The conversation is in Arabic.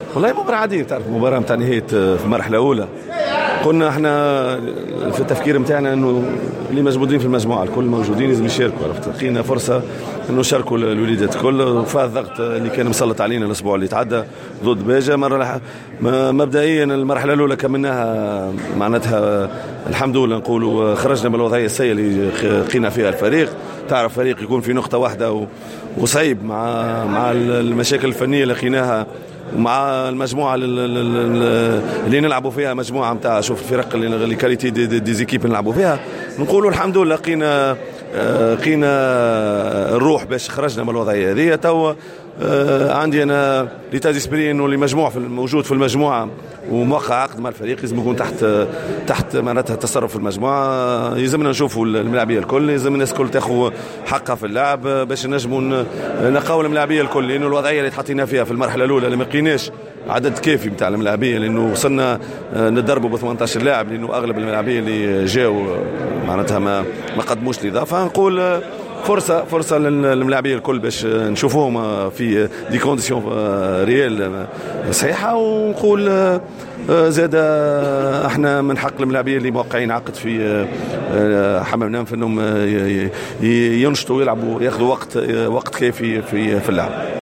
والله مباراة عادية، تعرف مباراة متاع نهاية في المرحلة الأولى. قلنا احنا في التفكير متاعنا انه اللي موجودين في المجموعه الكل موجودين لازم يشاركوا، عرفت؟ لقينا فرصه انه يشاركوا الوليدات الكل، وفاه الضغط اللي كان مسلط علينا الاسبوع اللي تعدى ضد باجا. مبدئيا المرحله الاولى كملناها معناتها الحمد لله، نقولوا خرجنا من الوضعيه السيئه اللي لقينا فيها الفريق. تعرف فريق يكون في نقطه واحده وصعيب مع المشاكل الفنيه اللي لقيناها، ومع المجموعه اللي نلعبوا فيها، مجموعه نتاع شوف الفرق اللي كاليتي دي زيكيب نلعبوا فيها. نقولوا الحمد لله لقينا الروح باش خرجنا من الوضعيه هذه. تو عندي انا ليتا ديسبري انه اللي موجود في المجموعه وموقع عقد مع الفريق لازم يكون تحت معناتها التصرف في المجموعه. يلزمنا نشوفوا الملاعبيه الكل، يلزم الناس الكل تاخذ حقها في اللعب باش نجموا نقاو الملاعبيه الكل، لانه الوضعيه اللي تحطينا فيها في المرحله الاولى اللي ما لقيناش عدد كافي نتاع الملاعبيه، لانه وصلنا ندربوا ب 18 لاعب، لانه اغلب الملاعبيه اللي جاوا معناتها ما قدموش الاضافه. نقول فرصه للملاعبيه الكل باش نشوفوهم في دي كونديسيون ريال صحيحه. ونقول زاد احنا من حق الملاعبيه اللي موقعين عقد في حمام نانف انهم ينشطوا ويلعبوا، ياخذوا وقت كافي في اللعب.